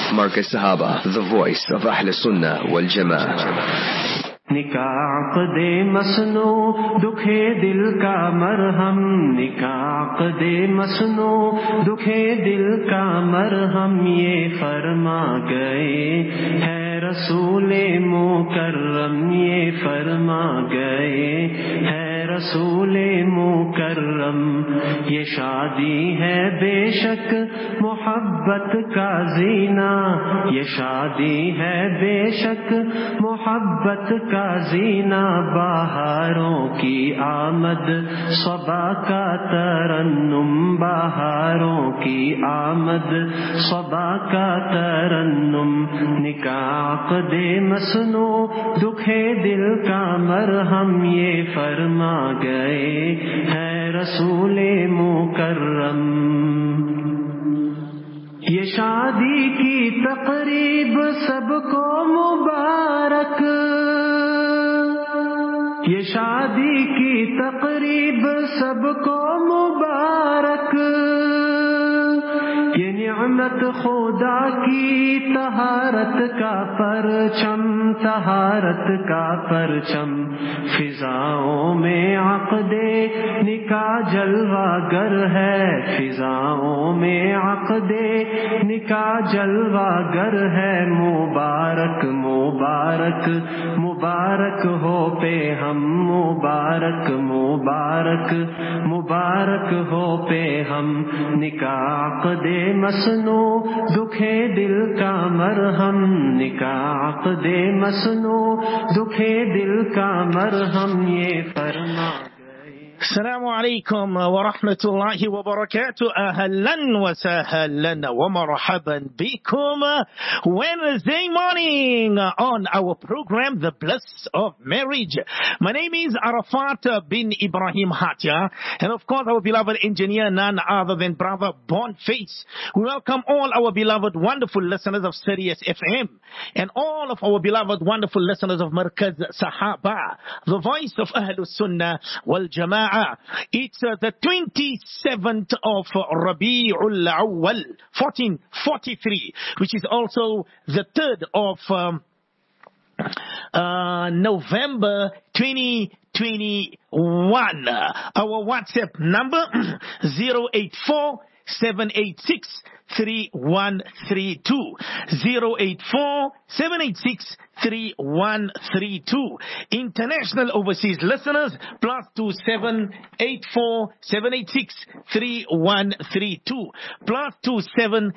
Markaz Sahaba, the voice of Ahl Sunnah wal Jama'ah. निकाह दे मसनो दुखे दिल का मरहम, निकाह दे मसनो दुखे दिल का मरहम, ये फरमा गए है रसूले मुकर्रम, ये फरमा गए है रसूले मुकर्रम। ये शादी है बेशक मोहब्बत का जीना, ये शादी है बेशक मोहब्बत का जीना, बहारों की आमद सबा का तरन्नुम, बहारों की आमद सबा का तरन्नुम। निकाह दे मसनो दुखे दिल का मरहम, ये फरमा गए है रसूले मुकर्रम। ये शादी की तकरीब सबको मुबारक, ये शादी की तकरीब सबको मुबारक। ये निअमत खुदा की तहारत का परचम, तहारत का परचम। फिजाओं में अक़दे निकाह जलवागर है, फिजाओं में अक़दे निकाह जलवागर है। मुबारक मुबारक मुबारक हो पे हम, मुबारक मुबारक मुबारक हो पे हम। निकाह दे मसनो दुखे दिल का मरहम, निकाह दे मसनो दुखे दिल का मरहम, ये फरमा। Assalamu alaikum wa rahmatullahi wa barakatuh. Ahlan wa sahlan wa marhaban bikum. Wednesday morning on our program, The Bliss of Marriage. My name is Arafat bin Ibrahim Hatya, and of course our beloved engineer, none other than Brother Boniface. We welcome all our beloved wonderful listeners of Sirius FM, and all of our beloved wonderful listeners of Markaz Sahaba, the voice of Ahlus Sunnah wal Jama'ah. It's the 27th of Rabi'ul Awwal, 1443, which is also the 3rd of November 2021. Our WhatsApp number 084-786-3132. 084-786-3132. International overseas listeners, +27 84-786-3132. +27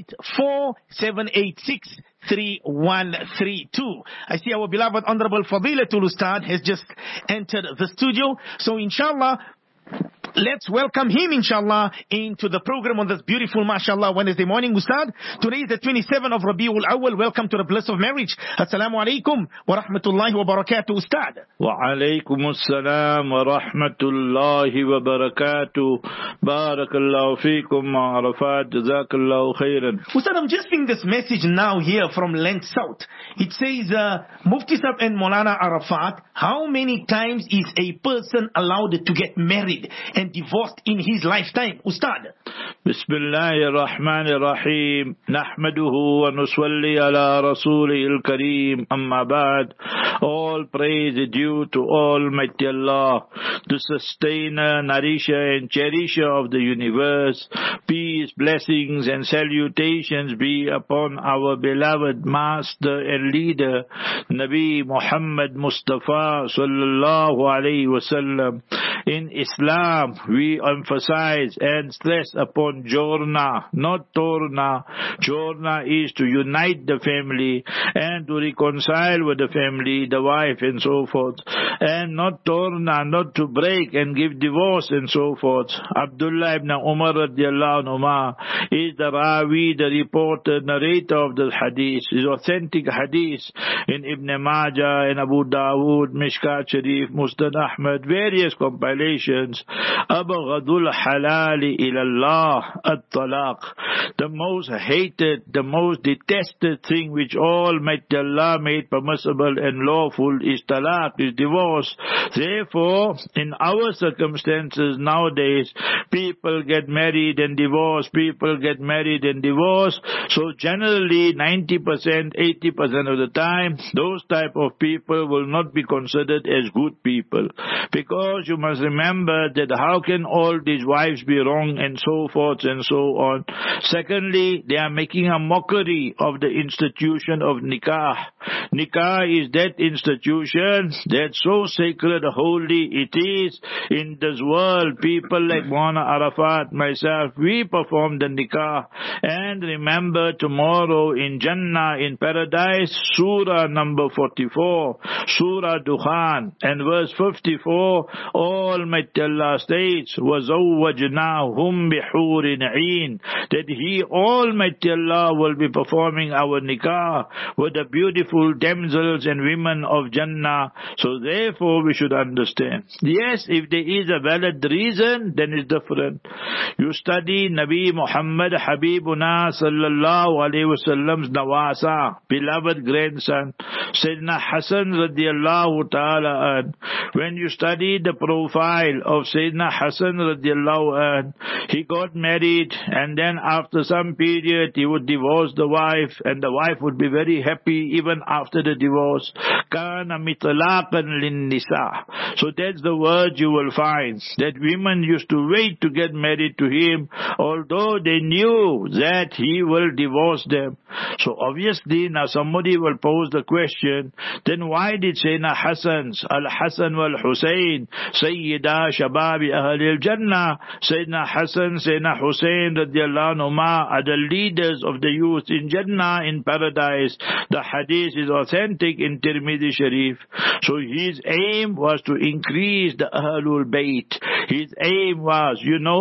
84-786-3132. I see our beloved Honorable Fadilatul Ustad has just entered the studio. So inshallah, let's welcome him, inshallah, into the program on this beautiful, mashallah, Wednesday morning. Ustad, today is the 27th of Rabi'ul Awwal. Welcome to the Bliss of Marriage. Assalamu alaikum wa rahmatullahi wa barakatuh, Ustad. Wa alaikum assalam wa rahmatullahi wa barakatuh. Barakallahu feekum, Arafat, jazakallahu khairan. Ustad, I'm just seeing this message now here from Lent South. It says, Mufti Sahib and Maulana Arafat, how many times is a person allowed to get married and divorced in his lifetime, Ustad? Bismillahir Rahmanir Rahim. Nahmaduhu wa nusalli ala Rasulihil Kareem. Amma ba'd. All praise is due to Almighty Allah, the sustainer, nourisher and cherisher of the universe. Peace, blessings and salutations be upon our beloved master and leader, Nabi Muhammad Mustafa sallallahu alayhi wasallam. In Islam, we emphasize and stress upon jorna, not torna. Jorna is to unite the family and to reconcile with the family, the wife and so forth. And not torna, not to break and give divorce and so forth. Abdullah ibn Umar radiallahu anhuma is the rawi, the reporter, narrator of the hadith. Is authentic hadith in Ibn Majah, in Abu Dawood, Mishkat Sharif, Musnad Ahmad, various compilations. أبغض الحلال إلى الله nikah, at-talaq. The most hated, the most detested thing which Almighty Allah made permissible and lawful is talaq, is divorce. Therefore, in our circumstances nowadays, people get married and divorce, people get married and divorce. So generally 90%, 80% of the time, those type of people will not be considered as good people. Because you must remember that how can all these wives be wrong and so forth and so on. Secondly, they are making a mockery of the institution of nikah. Nikah is that institution that's so sacred, holy it is. In this world, people like Maulana Arafat, myself, we perform the nikah. And remember, tomorrow in Jannah, in paradise, Surah number 44, Surah Dukhan, and verse 54, Almighty Allah states, وَزَوَّجْنَاهُمْ بِحُورٍ عِينٍ, that He, Almighty Allah, will be performing our nikah with the beautiful damsels and women of Jannah. So therefore we should understand. Yes, if there is a valid reason, then it's different. You study Nabi Muhammad Habibuna sallallahu alayhi wasallam's nawasa, beloved grandson, Sayyidina Hassan radiallahu ta'ala an. When you study the profile of Sayyidina Hassan radiallahu an, he got married and then after some period he would divorce the wife and the wife would be very happy even after the divorce. Kana mitlaqan lin nisa. So that's the word you will find, that women used to wait to get married to him although they knew that he will divorce them. So obviously now somebody will pose the question, then why did Sayyidina Hassan's Al-Hassan wal-Hussein Sayyida Shababi Ahli al-Jannah, Sayyidina Hassan, Sayyidina Hussein radiallahu anhuma are the leaders of the youth in Jannah, in paradise. The hadith is authentic in Tirmidhi Sharif. So his aim was to increase the Ahlul Bayt. His aim was,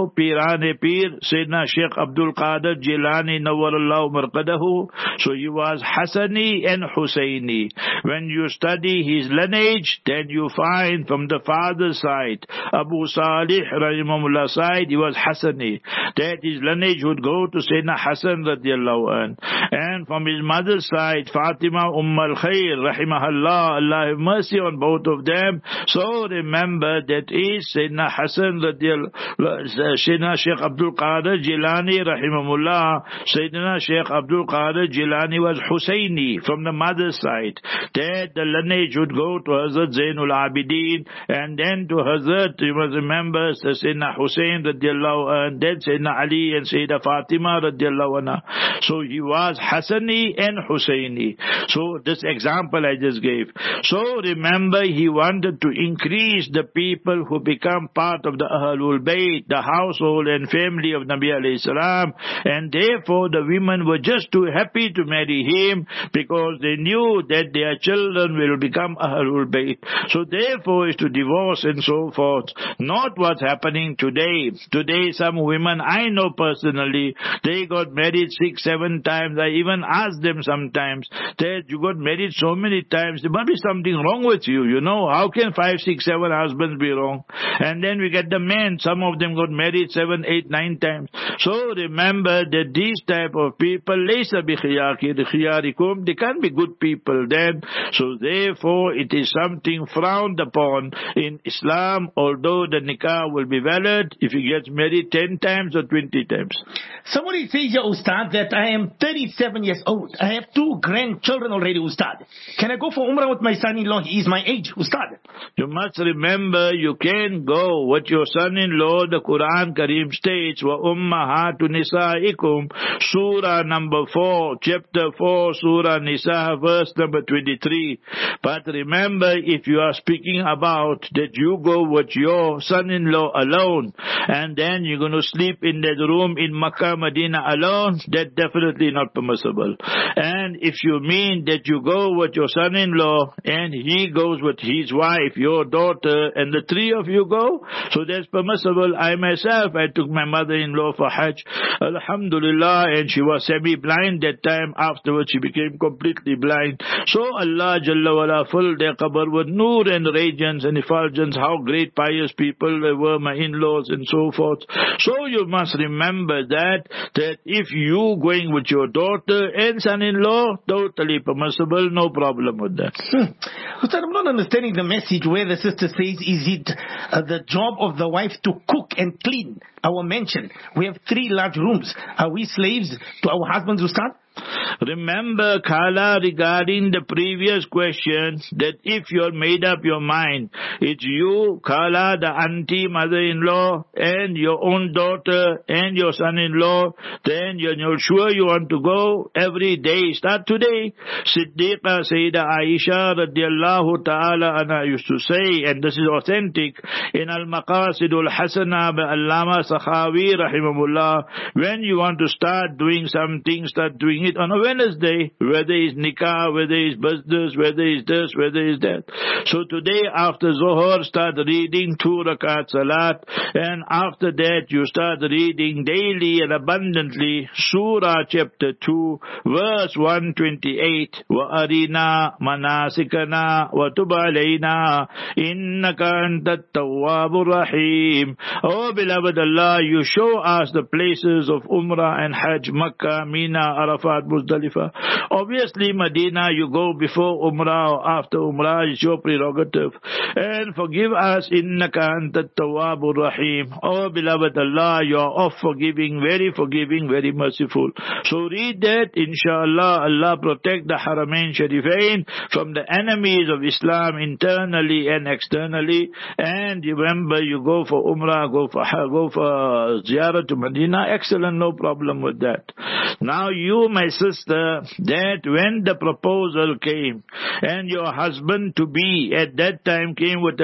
Pirane Pir, Sayyidina Sheikh Abdul Qadir Jilani Nawwarallahu Marqadahu. So he was Hassani and Husseini. When you study his lineage, then you find from the father's side, Abu Salih Rahimahullah side, he was Hassani. That his lineage would go to Sayyidina Hassan radiallahu an. And from his mother's side, Fatima al-Khair Rahimahullah, Allah have mercy on both of them. So remember that is Sayyidina Hassan radiallahu, Sayyidina Sheikh Abdul Qadir Jilani Rahimahullah, Sayyidina Sheikh Abdul Qadir Jilani was Husseini from the mother's side. That the lineage would go to Hazrat Zainul Abidin and then to Hazrat, you must remember, Sayyidina Hussein radiallahu anh, then Sayyidina Ali and Sayyida Fatima radiallahu anha. So he was Hassani and Husseini. So this example I just gave. So remember, he wanted to increase the people who become part of the Ahlul Bayt, the household and family of Nabi alayhi salam, and therefore the women were just too happy to marry him because they knew that their children will become Ahlul Bayt. So therefore is to divorce and so forth. Not what's happening today. Today some women I know personally, they got married 6-7 times. I even ask them sometimes that you got married so many times, there must be something wrong with you, How can 5, 6, 7 husbands be wrong? And then we get the men, some of them got married 7, 8, 9 times. So remember that these type of people, laysa bi khiyarikum, they can't be good people then. So therefore it is something frowned upon in Islam, although the nikah will be valid if he gets married 10 times or 20 times. Somebody says, Ustad, that I am 37 years old. I have 2 grandchildren already, Ustad. Can I go for Umrah with my son-in-law? He is my age, Ustad. You must remember, you can go with your son-in-law. The Quran Kareem states, wa ummahatu nisaikum, Surah number 4, chapter 4, Surah Nisa, verse number 23. But remember, if you are speaking about that you go with your son-in-law alone, and then you're going to sleep in that room in Makkah, Medina alone, that's definitely not permissible. permissible. And if you mean that you go with your son-in-law and he goes with his wife, your daughter, and the three of you go, so that's permissible. I myself, I took my mother-in-law for Hajj, alhamdulillah, and she was semi-blind that time. Afterwards she became completely blind. So Allah Jalla wala filled their qabr with nur and radiance and effulgence. How great pious people they were, my in-laws and so forth. So you must remember that if you going with your daughter and son-in-law, totally permissible, no problem with that. Ustad, I'm not understanding the message where the sister says, is it the job of the wife to cook and clean our mansion? We have 3 large rooms. Are we slaves to our husbands, Ustad? Remember, Khala, regarding the previous question, that if you're made up your mind, it's you, Khala, the auntie, mother-in-law, and your own daughter, and your son-in-law, then you're sure you want to go every day. Start today. Siddiqa Sayyida Aisha radiallahu ta'ala anha used to say, and this is authentic, in Al-Maqasidul Hasana by Allama Sakhawi rahimahullah, when you want to start doing something, start doing it on a Wednesday, whether it's nikah, whether it's business, whether it's this, whether it's that. So today after Zohar, start reading 2 rakat salat, and after that you start reading daily and abundantly Surah chapter 2, verse 128, wa arina manasikana wa tub alayna innaka antat tawwabur rahim. Oh beloved Allah, you show us the places of Umrah and Hajj, Makkah, Mina, Arafat, Muzdalifah. Obviously, Medina, you go before Umrah or after Umrah, is your prerogative. And forgive us, innaka antat tawwabur rahim. Oh, beloved Allah, you are of forgiving, very merciful. So read that, inshallah, Allah protect the Haramain Sharifain from the enemies of Islam internally and externally. And remember, you go for Umrah, go for Ziyarah to Medina, excellent, no problem with that. Now you, my sister, that when the proposal came and your husband to be at that time came with a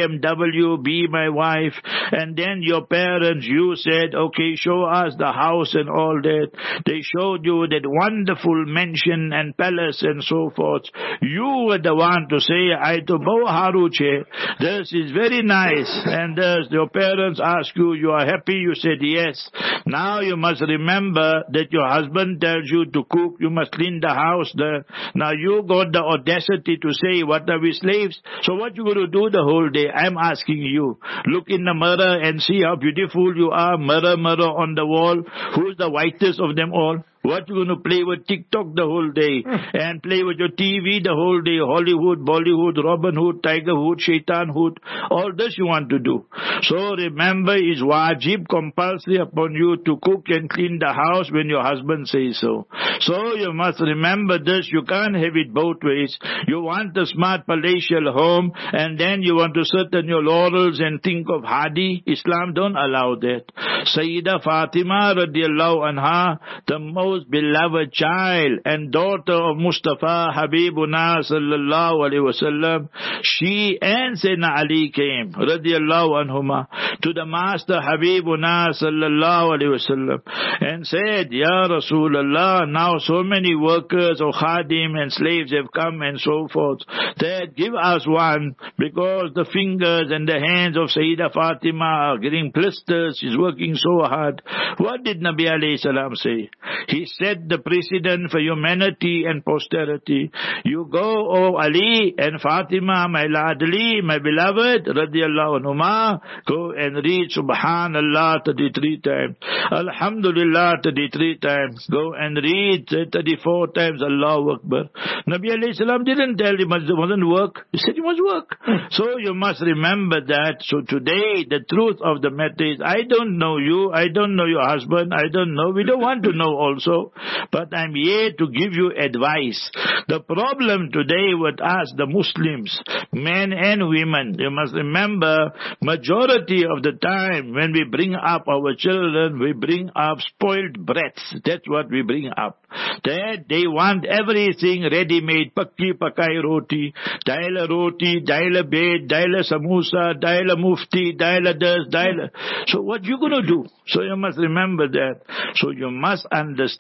BMW, be my wife, and then your parents, you said, okay, show us the house and all that. They showed you that wonderful mansion and palace and so forth. You were the one to say, I to bow haruche, this is very nice, and your parents ask you, you are happy, you said yes. Now you must remember that your husband tells you to cook, you must clean the house there. Now you got the audacity to say, what are we, slaves? So what you going to do the whole day? I'm asking you. Look in the mirror and see how beautiful you are. Mirror, mirror on the wall. Who's the whitest of them all? What you going to play with TikTok the whole day and play with your TV the whole day? Hollywood, Bollywood, Robin Hood, Tiger Hood, Shaitan Hood. All this you want to do. So remember, it's wajib, compulsory upon you to cook and clean the house when your husband says so. So you must remember this. You can't have it both ways. You want a smart palatial home and then you want to sit on your laurels and think of Hadi. Islam don't allow that. Sayyida Fatima radiallahu anha, the most beloved child and daughter of Mustafa Habibuna sallallahu alaihi wasallam, she and Sayyidina Ali came radiallahu anhuma to the Master Habibuna sallallahu alaihi wasallam and said, Ya Rasulullah, now so many workers or khadim and slaves have come and so forth, that give us one, because the fingers and the hands of Sayyida Fatima are getting blisters, she's working so hard. What did Nabi alayhi salam say? He set the precedent for humanity and posterity. You go, O Ali and Fatima, my ladli, my beloved, radiallahu anhuma, go and read Subhanallah 33 times. Alhamdulillah 33 times. Go and read 34 times Allahu Akbar. Nabi alayhi salam didn't tell him it wasn't work. He said you must work. So you must remember that. So today the truth of the matter is, I don't know you, I don't know your husband, I don't know, we don't want to know also. But I'm here to give you advice. The problem today with us, the Muslims, men and women, you must remember, majority of the time when we bring up our children, we bring up spoiled brats. That's what we bring up. That they want everything ready-made, pakki pakai roti, daila bed, daila samosa, daila mufti, daila this, daila. So what you going to do? So you must remember that. So you must understand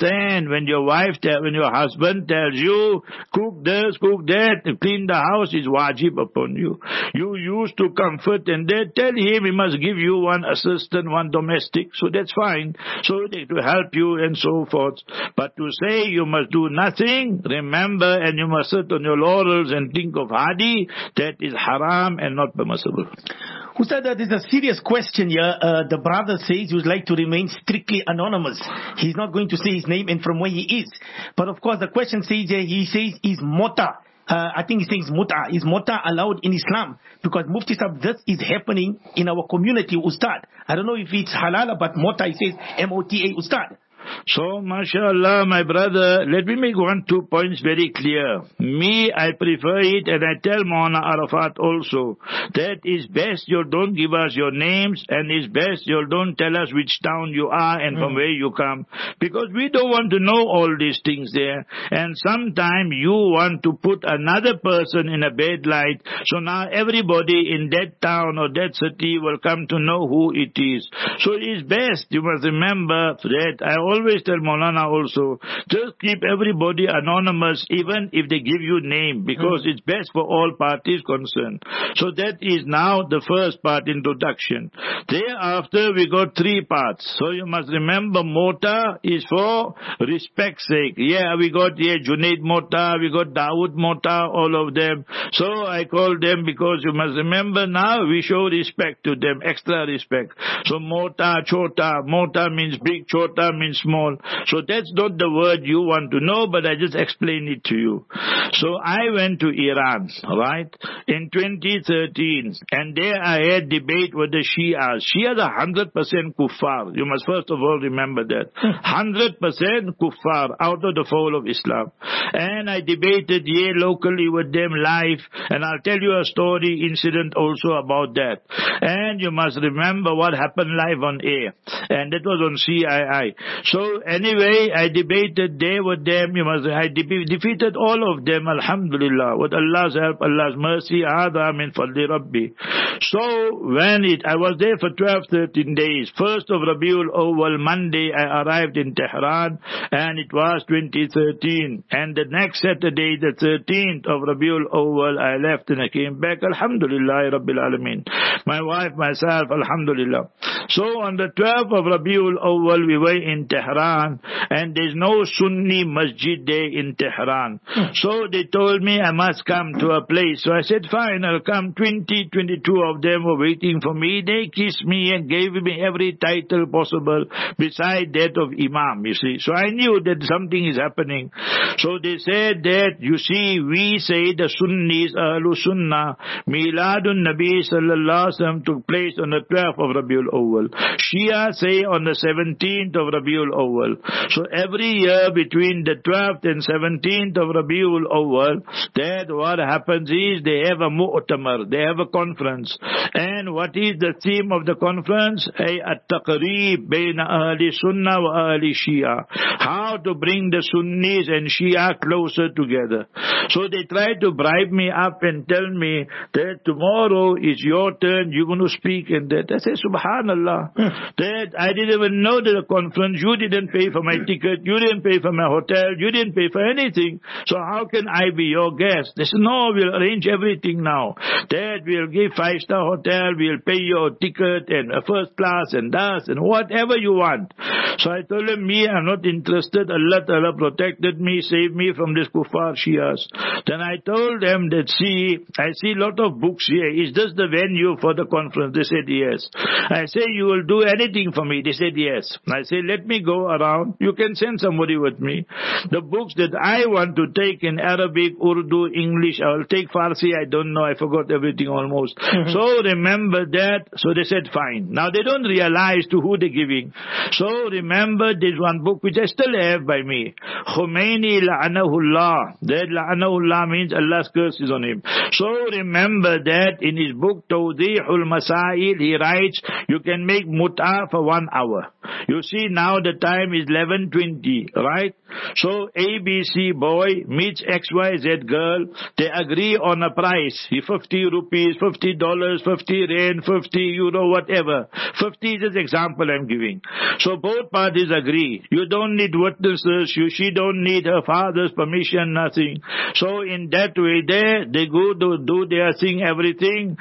understand when your when your husband tells you, cook this, cook that, clean the house is wajib upon you. You used to comfort and they tell him he must give you one assistant, one domestic, so that's fine. So they to help you and so forth. But to say you must do nothing, remember, and you must sit on your laurels and think of Hadi, that is haram and not permissible. Ustad, there's a serious question here. The brother says he would like to remain strictly anonymous. He's not going to say his name and from where he is. But of course the question says he says, is mota, I think he says muta, is mota allowed in Islam? Because Mufti Sahib, this is happening in our community, Ustad. I don't know if it's halal, but mota, he says M-O-T-A, Ustad. So, mashallah, my brother, let me make 1-2 points very clear. Me, I prefer it, and I tell Maulana Arafat also, that it's best you don't give us your names, and it's best you don't tell us which town you are and from where you come, because we don't want to know all these things there. And sometimes you want to put another person in a bad light, so now everybody in that town or that city will come to know who it is. So it's best, you must remember that I always tell Maulana also, just keep everybody anonymous even if they give you name, because it's best for all parties concerned. So that is now the first part, introduction. Thereafter we got 3 parts. So you must remember Mota is for respect's sake. Yeah, we got Junaid Mota, we got Dawood Mota, all of them. So I call them because you must remember now we show respect to them, extra respect. So Mota, Chota, Mota means big, Chota means small. So that's not the word you want to know, but I just explain it to you. So I went to Iran, right, in 2013, and there I had debate with the Shias. Shias are 100% kuffar. You must first of all remember that. 100% kuffar, out of the fold of Islam. And I debated locally with them live, and I'll tell you a story, incident also about that. And you must remember what happened live on air, and that was on CII. So anyway, I debated there with them. I defeated all of them, alhamdulillah, with Allah's help, Allah's mercy. Hada min fadli Rabbi. So I was there for 12-13 days. 1st of Rabiul Awwal, Monday, I arrived in Tehran, and it was 2013. And the next Saturday, the 13th of Rabiul Awwal, I left and I came back. Alhamdulillah, Rabbil Alameen. My wife, myself, alhamdulillah. So on the 12th of Rabiul Awwal, we were in Tehran, and there's no Sunni masjid there in Tehran. So they told me I must come to a place. So I said, fine, I'll come. 22 of them were waiting for me. They kissed me and gave me every title possible beside that of Imam, you see. So I knew that something is happening. So they said that, you see, we say the Sunnis, Ahlul Sunnah, Miladun Nabi Sallallahu Alaihi Wasallam took place on the 12th of Rabiul Awwal. Shia say on the 17th of Rabiul Awwal. So every year between the 12th and 17th of Rabiul Awwal, that what happens is they have a mu'tamar, they have a conference. And what is the theme of the conference? At-taqreeb bayna ahli sunnah wa ahli shia. How to bring the Sunnis and Shia closer together. So they try to bribe me up and tell me that tomorrow is your turn, you're going to speak and that. I say, subhanallah, that I didn't even know the conference, you didn't pay for my ticket, you didn't pay for my hotel, you didn't pay for anything. So how can I be your guest? They said, no, we'll arrange everything now. That we'll give 5-star hotel, we'll pay your ticket and a first class and das and whatever you want. So I told them, me, I'm not interested. Allah Ta'ala protected me, saved me from this kuffar Shias. Then I told them that, see, I see a lot of books here. Is this the venue for the conference? They said, yes. I say, you will do anything for me? They said, yes. I say, let me go around. You can send somebody with me. The books that I want to take in Arabic, Urdu, English, I will take Farsi. I don't know. I forgot everything almost. So remember that. So they said, fine. Now they don't realize to who they're giving. So remember, there's one book which I still have by me. Khomeini la'anahullah. That la'anahullah means Allah's curse is on him. So remember that in his book Tawdihul Masail, he writes, you can make mut'ah for 1 hour. You see now the time is 11:20, right? So ABC boy meets XYZ girl, they agree on a price, 50 rupees, $50, 50 rand, 50 euro, whatever. 50 is just example I'm giving. So both parties agree. You don't need witnesses, she don't need her father's permission, nothing. So in that way there, they go to do their thing, everything,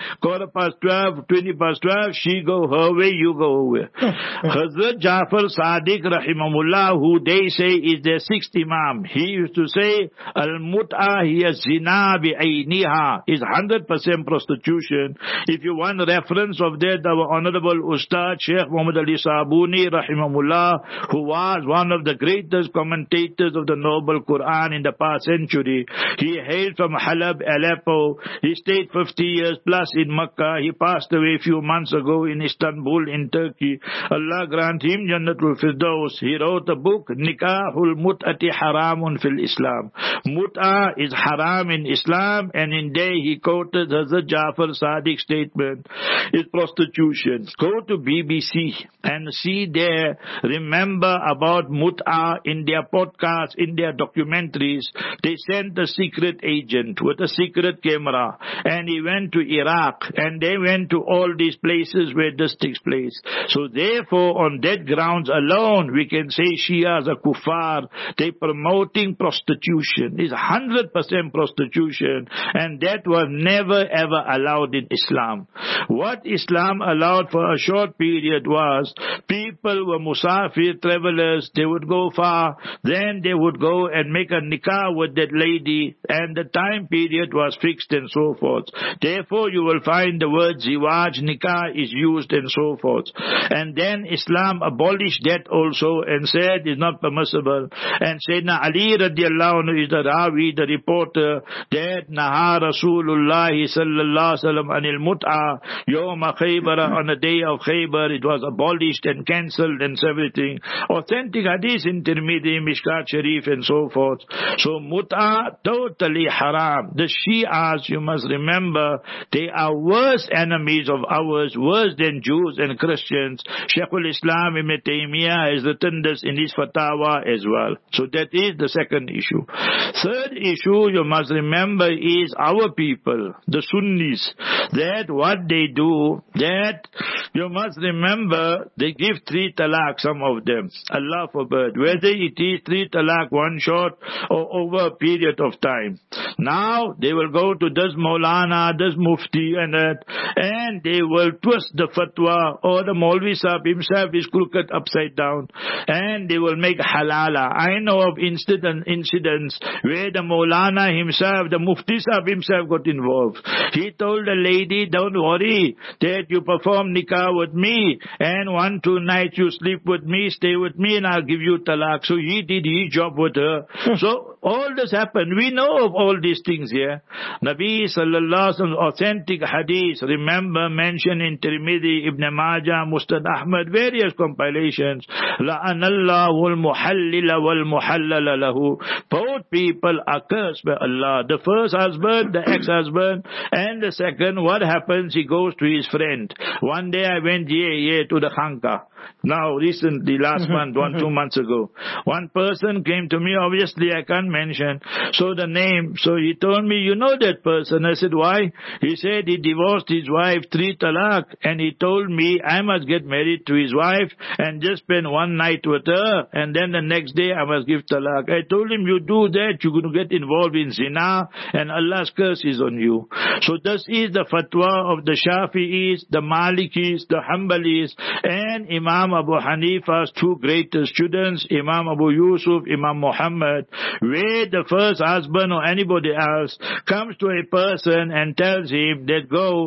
12:15, 20:12, she go her way, you go her way. Hazrat Jafar Sadiq rahimahullah, who they say is their 6th Imam, he used to say, Al-mut'ah hiya zina bi'ayniha, is 100% prostitution. If you want reference of that, our Honorable Ustad Sheikh Muhammad Ali Sabuni rahimahullah, who was one of the greatest commentators of the Noble Quran in the past century, he hailed from Halab, Aleppo, he stayed 50 years plus in Makkah, he passed away a few months ago in Istanbul in Turkey. Allah grant him Jannatul Firdaus. He wrote a book, Nikahul Mut'ati Haramun fil Islam. Mut'ah is haram in Islam, and in there he quoted Hazrat Jafar Sadiq's statement, is prostitution. Go to BBC and see there, remember about Mut'ah in their podcasts, in their documentaries. They sent a secret agent with a secret camera, and he went to Iraq, and they went to all these places where this takes place. So therefore, on that grounds alone, we can say Shias are kuffar. They promoting prostitution. It's 100% prostitution, and that was never ever allowed in Islam. What Islam allowed for a short period was, people were musafir, travelers, they would go far, then they would go and make a nikah with that lady, and the time period was fixed and so forth. Therefore, you will find the word ziwaj, nikah is used and so forth. And then Islam abolished that also and said it's not permissible. And Sayyidina Ali radiallahu anhu is the Rawi, the reporter, that Naha Rasulullah sallallahu alaihi wasallam anil mut'ah yawma Khaybar, on the day of Khaybar, it was abolished and cancelled and everything. Authentic hadith in Tirmidhi, Mishkat Sharif and so forth. So mut'ah totally haram. The Shias, you must remember, they are worse enemies of ours, worse than Jews and Christians. Shaykhul Islam Ibn Taymiyyah has written this in his fatwa as well. So that is the second issue. Third issue you must remember is our people, the Sunnis, that what they do, that you must remember, they give 3 talaq, some of them. Allah forbid. Whether it is 3 talaq, one shot, or over a period of time. Now, they will go to this Maulana, this Mufti and that, and they will twist the fatwa, or the Maulvi Sahib himself is crooked upside down, and they will make halala. I know of incidents where the Maulana himself, the Mufti Sahib himself got involved. He told the lady, don't worry, that you perform nikah with me, and 1-2 nights you sleep with me, stay with me, and I'll give you talaq. So he did his job with her. So all this happened. We know of all these things here. Nabi sallallahu alaihi wasallam, authentic hadith, remember, mentioned in Tirmidhi, Ibn Majah, Musnad Ahmad, various compilations. La'anallahu al-muhallila wal-muhallala lahu. Both people are cursed by Allah. The first husband, the ex-husband, and the second, what happens? He goes to his friend. One day I went to the Khanka. Now, recently, last month, 1-2 months ago, one person came to me, obviously I can't mention, so the name, so he told me, you know that person? I said, why? He said he divorced his wife 3 talaq, and he told me I must get married to his wife and just spend 1 night with her, and then the next day I must give talaq. I told him, you do that, you're going to get involved in zina, and Allah's curse is on you. So this is the fatwa of the Shafi'is, the Malikis, the Hanbalis, and Imam Abu Hanifa's 2 greatest students, Imam Abu Yusuf, Imam Muhammad, where the first husband or anybody else comes to a person and tells him that go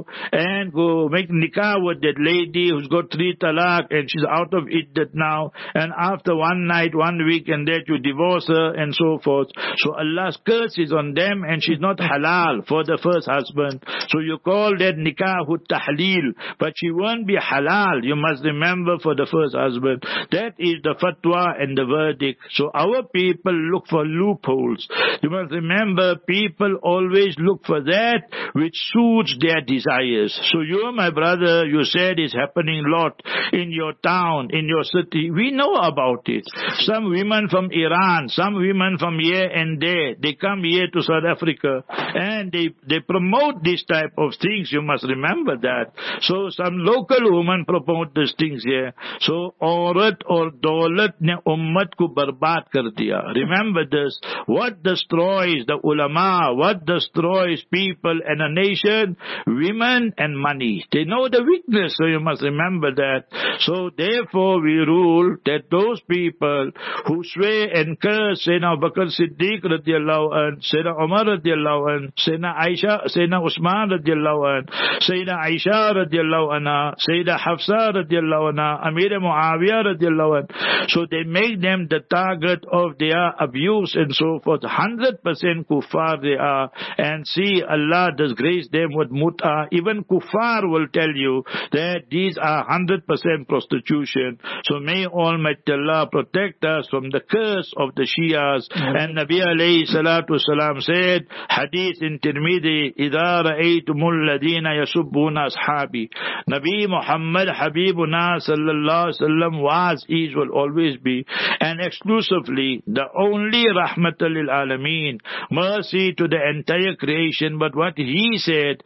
make nikah with that lady who's got 3 talaq and she's out of iddat now, and after 1 night, 1 week, and that you divorce her and so forth. So Allah's curse is on them, and she's not halal for the first husband. So you call that nikahut tahleel, but she won't be halal. You must remember, for the first husband. That is the fatwa and the verdict. So our people look for loopholes. You must remember, people always look for that which suits their desires. So you, my brother, you said it's happening a lot in your town, in your city. We know about it. Some women from Iran, some women from here and there, they come here to South Africa and they promote this type of things. You must remember that. So some local women promote these things here. So aurat or daulat ne ummat ko barbad kar diya. Remember this. What destroys the ulama, what destroys people and a nation? Women and money. They know the weakness, so you must remember that. So therefore we rule that those people who swear and curse Sayyidina Abu Bakr Siddiq radiallahu anh, Sayyidina Umar radiallahu anh, Sayyidina Aisha, Sayyidina Usman radiallahu anh, Sayyidina Aisha radiallahu anha, Sayyidina Hafsa radiallahu anha, Amir Muawiyah radiallahu anh. So they make them the target of their abuse and so forth. 100% kuffar they are. And see, Allah does grace them with mut'ah. Even kuffar will tell you that these are 100% prostitution. So may Almighty Allah protect us from the curse of the Shias. And Nabi alayhi salatu salam said, hadith in Tirmidhi, إِذَا رَأَيْتُمُ الَّذِينَ يَسُبُّونَ أَصْحَابِي. Nabi Muhammad Habibuna sallallahu alaihi wasallam was, is, will always be, and exclusively the only rahmatul lil alameen, mercy to the entire creation. But what he said,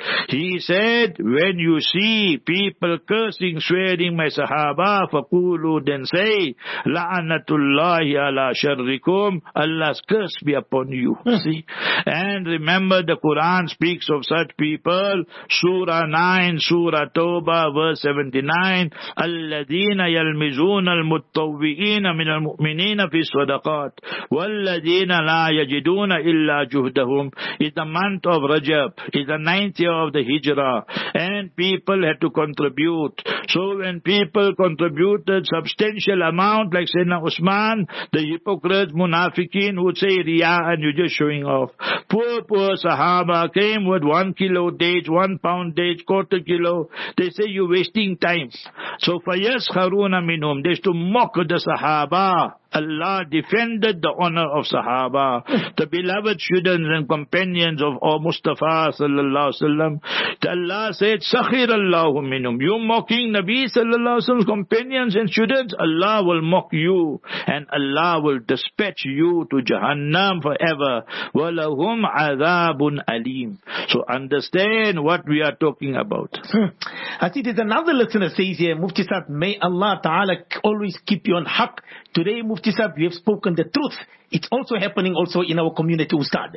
when you see people cursing, swearing my sahaba, faqulu, then say, la'anatullahi ala sharrikum, Allah's curse be upon you. See? And remember, the Quran speaks of such people. Surah 9, Surah Tawbah, verse 79, alladhina yalmizuna al-muttawwi'ina min al-mu'minina fi sadaqat, walladhina la yajiduna illa juhdahum. It's the month of Rajab, it's the 9th year of the Hijrah, and people had to contribute. So when people contributed substantial amount, like Sayyidina Usman, the hypocrites, munafiqeen would say Riyah, and you're just showing off. Poor Sahaba came with 1 kilo dates, 1 pound dates, quarter kilo. They say you're wasting time. So فَيَسْخَرُونَ مِنْهُمْ, they used to mock the Sahaba. Allah defended the honor of Sahaba, the beloved students and companions of our Mustafa sallallahu alaihi wasallam. Allah said, "Sakhir Allahu minhum." You mocking Nabi sallallahu alaihi wasallam's companions and students, Allah will mock you, and Allah will dispatch you to Jahannam forever. وَلَهُمْ عَذَابٌ أَلِيمٌ. So understand what we are talking about. I see there's another listener says here, Mufti Sahib, may Allah Ta'ala always keep you on haqq. Today, Mufti Sahib, we have spoken the truth. It's also happening also in our community, Ustad.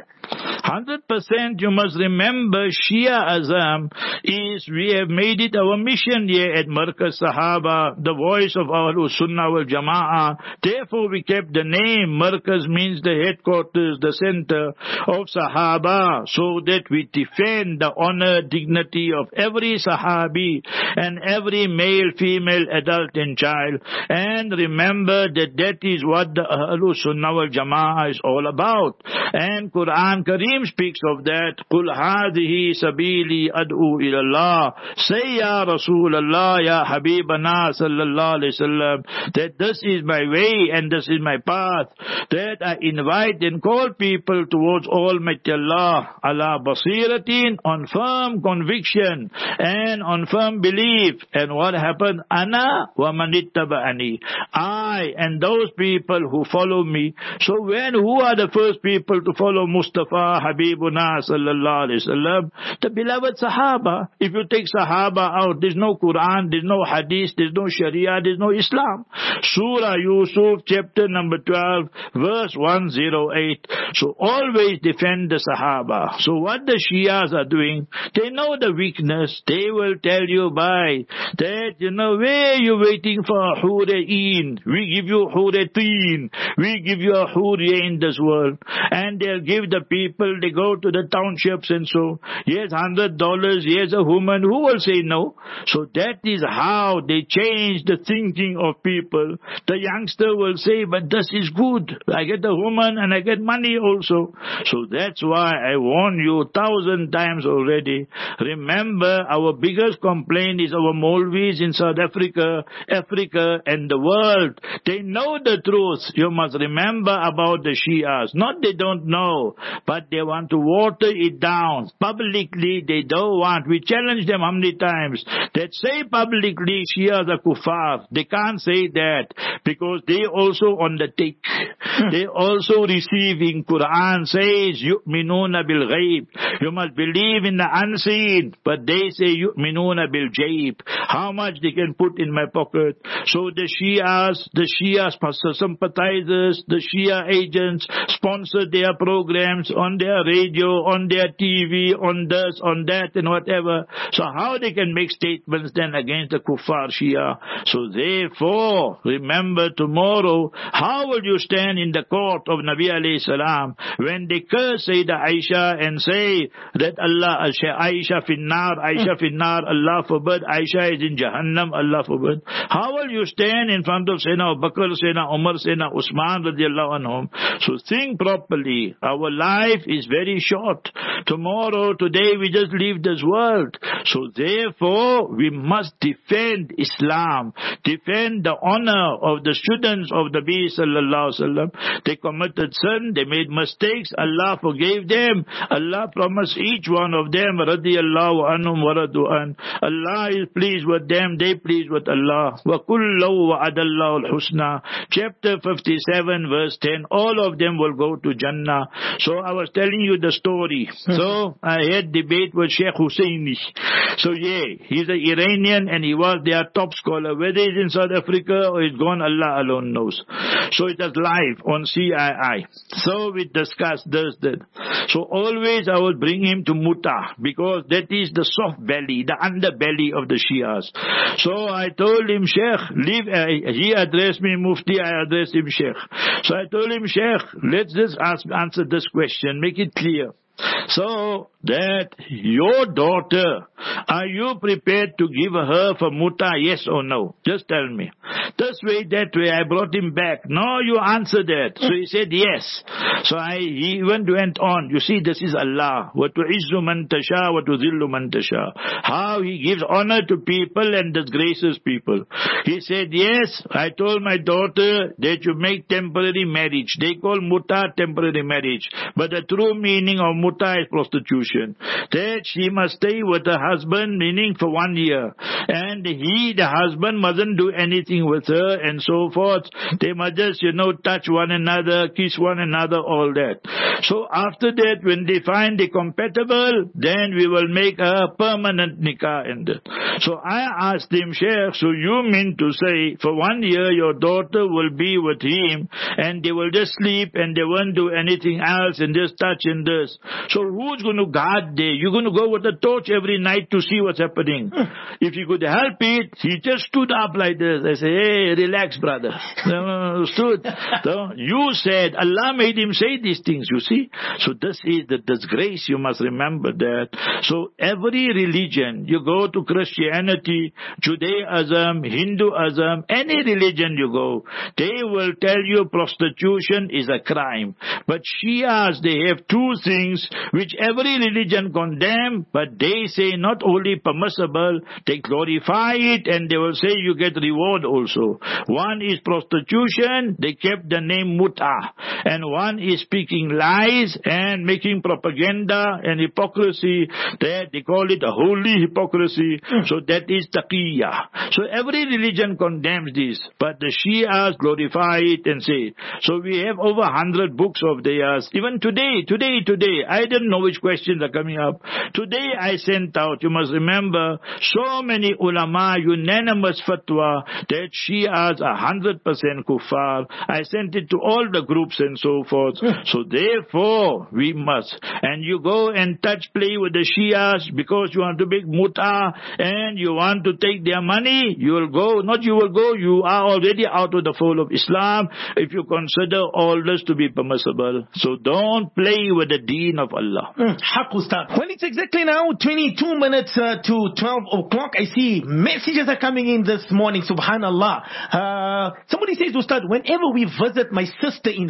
100% you must remember, Shia Azam is, we have made it our mission here at Markaz Sahaba, the voice of Ahlul Sunnah wal Jama'ah. Therefore we kept the name. Markaz means the headquarters, the center of Sahaba, so that we defend the honor, dignity of every Sahabi and every male, female, adult and child. And remember that is what the Ahlul Sunnah wal Jama'ah is all about. And Quran Kareem speaks of that. Qul hadhihi sabili ad'u ila Allah. Say ya Rasulullah, ya Habibana sallallahu alayhi wasallam, that this is my way and this is my path, that I invite and call people towards Almighty Allah, ala basiratin, on firm conviction and on firm belief. And what happened? Ana wa manittaba'ani, I and those people who follow me. So who are the first people to follow Mustafa Habibuna sallallahu alaihi wasallam? The beloved Sahaba. If you take Sahaba out, there's no Quran, there's no Hadith, there's no Sharia, there's no Islam. Surah Yusuf, chapter number 12, verse 108. So always defend the Sahaba. So what the Shias are doing, they know the weakness. They will tell you by that, where you waiting for a Hurain? We give you Huratin. We give you a Huriyah in this world. And they'll give the people, they go to the townships and so, here's $100, here's a woman. Who will say no? So that is how they change the thinking of people. The youngster will say, but this is good. I get a woman and I get money also. So that's why I warn you 1,000 times already. Remember, our biggest complaint is our Maulvis in South Africa, and the world. They know the truth. You must remember about the Shias. Not they don't know, but they want to water it down. Publicly, they don't want. We challenge them how many times that say publicly Shias are kuffar. They can't say that because they also on the take. They also receiving Quran says yu'minuna bil ghaib. You must believe in the unseen, but they say yu'minuna bil jaib. How much they can put in my pocket? So the Shias sympathizers, the Shia agents sponsor their programs on their radio, on their TV, on this, on that, and whatever. So how they can make statements then against the kuffar Shia? So therefore, remember tomorrow, how will you stand in the court of Nabi alayhi salam when they curse Sayyidah Aisha and say that Allah, Aisha finnar, Allah forbid, Aisha is in Jahannam, Allah forbid. How will you stand in front of Sayyidina Abu Bakr, Sayyidina Umar, Sayyidina Usman radiallahu anhum? So think properly. Our life is very short. Tomorrow, today, we just leave this world. So therefore, we must defend Islam, defend the honor of the students of the Nabi sallallahu alaihi wasallam. They committed sin, they made mistakes, Allah forgave them. Allah promised each one of them, radiyallahu anhum wa radu an. Allah is pleased with them, they pleased with Allah. Wa kullu wa adallahu al-husna. Chapter 57 verse 10, all of them will go to Jannah. So I was telling you the story. So I had debate with Sheikh Husseini. So yeah, he's an Iranian and he was their top scholar. Whether he's in South Africa or he's gone, Allah alone knows. So it was live on CII. So we discussed this, that. So always I would bring him to Muta because that is the soft belly, the underbelly of the Shias. So I told him, Sheikh, he addressed me Mufti, I addressed him Sheikh. So I told him, Sheikh, let's just answer this question, make it clear. So that your daughter, are you prepared to give her for muta, yes or no? Just tell me. This way, that way, I brought him back. No, you answer that. So he said yes. So he even went on. You see, this is Allah. وَتُعِزُّ مَنْ تَشَاءُ وَتُذِلُّ مَنْ تَشَاءُ. How he gives honor to people and disgraces people. He said, yes, I told my daughter that you make temporary marriage. They call muta temporary marriage. But the true meaning of muta is prostitution. That she must stay with her husband, meaning for 1 year. And the husband mustn't do anything with her and so forth. They must just, touch one another, kiss one another, all that. So after that, when they find it compatible, then we will make a permanent nikah in that. So I asked him, Sheikh, so you mean to say for 1 year your daughter will be with him and they will just sleep and they won't do anything else and just touch in this. So who's going to guard there? You're going to go with a torch every night to see what's happening. If you could help it, he just stood up like this. I say, hey, relax, brother. Stood. So you said, Allah made him say these things, you see. So this is the disgrace, you must remember that. So every religion, you go to Christianity, Judaism, Hinduism, any religion you go, they will tell you prostitution is a crime. But Shias, they have two things which every religion condemn, but they say not only permissible, they glorify it and they will say you get reward also. One is prostitution, they kept the name muta, and one is speaking lies and making propaganda and hypocrisy, that they call it a holy hypocrisy. So that is taqiyya. So every religion condemns this, but the Shias glorify it and say. So we have over 100 books of theirs. Even today, I didn't know which questions are coming up. Today I sent out, you must remember, so many ulama, unanimous fatwa that Shias are 100% kuffar. I sent it to all the groups and so forth. So therefore, we must. And you go and play with the Shias because you want to make muta and you want to take their money, you will go. Not you will go, you are already out of the fold of Islam if you consider all this to be permissible. So don't play with the deen of Allah. Well, it's exactly now 22 minutes to 12 o'clock. I see messages are coming in this morning, subhanallah. Somebody says, Ustad, whenever we visit my sister-in-law,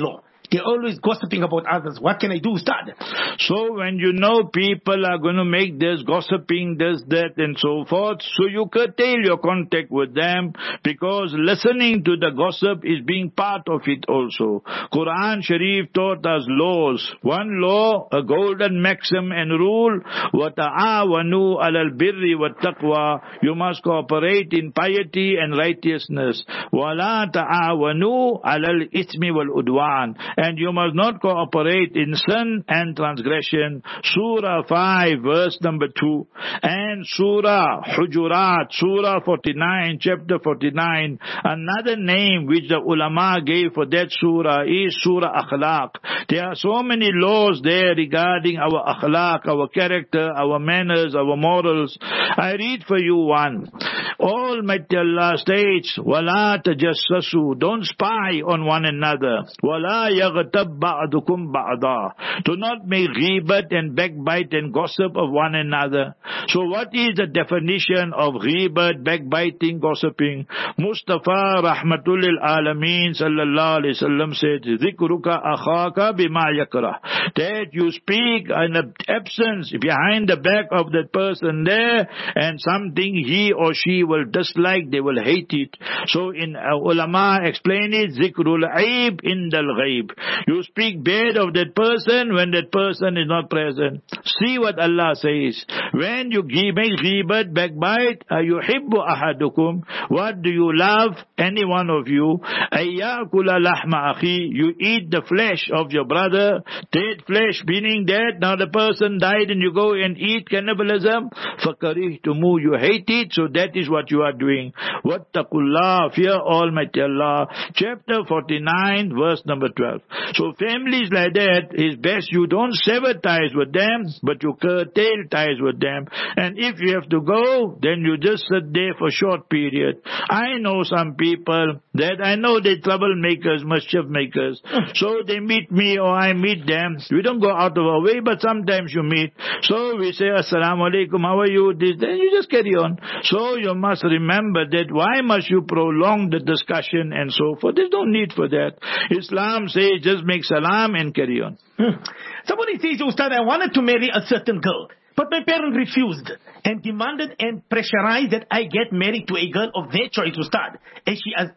They're always gossiping about others. What can I do, Ustad? So when you know people are going to make this gossiping, this, that, and so forth, so you curtail your contact with them, because listening to the gossip is being part of it also. Quran Sharif taught us laws. One law, a golden maxim and rule, وَتَعَاوَنُوا عَلَى الْبِرِّ وَالتَّقْوَى. You must cooperate in piety and righteousness. وَلَا تَعَاوَنُوا عَلَى الْإِثْمِ وَالْعُدْوَانِ. And you must not cooperate in sin and transgression. Surah 5, verse number 2. And Surah Hujurat, Surah 49, chapter 49. Another name which the ulama gave for that surah is Surah Akhlaq. There are so many laws there regarding our akhlaq, our character, our manners, our morals. I read for you one. Almighty Allah states, وَلَا تَجَسَّسُوا. Don't spy on one another. وَلَا يَغْتَبْ بَعْضُكُمْ بَعْضًا. Do not make ghibat and backbite and gossip of one another. So what is the definition of ghibat, backbiting, gossiping? Mustafa Rahmatul lil Alameen sallallahu alayhi wasallam said, ذِكْرُكَ أَخَاكَ بِمَا يَكْرَهُ. That you speak in the absence, behind the back of that person there, and something he or she will dislike, they will hate it. So in ulama explain it, zikrul aib indal ghaib. You speak bad of that person when that person is not present. See what Allah says. When you make ghibat, backbite, ayuhibbu ahadukum. What do you love? Any one of you. Ayyakula lahma akhi. You eat the flesh of your brother. That flesh, meaning that now the person died and you go and eat cannibalism. Fakarihtumu. You hate it, so that is what you are doing. Wattaqullah. Fear Almighty Allah. Chapter 49, verse number 12. So families like that, is best you don't sever ties with them, but you curtail ties with them. And if you have to go, then you just sit there for a short period. I know some people that I know they're troublemakers, mischief makers. So they meet me or I meet them. We don't go out of our way, but sometimes you meet. So we say, Assalamu alaikum, how are you? This, then you just carry on. So you must remember that why must you prolong the discussion and so forth? There's no need for that. Islam says just make salam and carry on. Somebody says, Ustad, I wanted to marry a certain girl, but my parents refused and demanded and pressurized that I get married to a girl of their choice, Ustad, as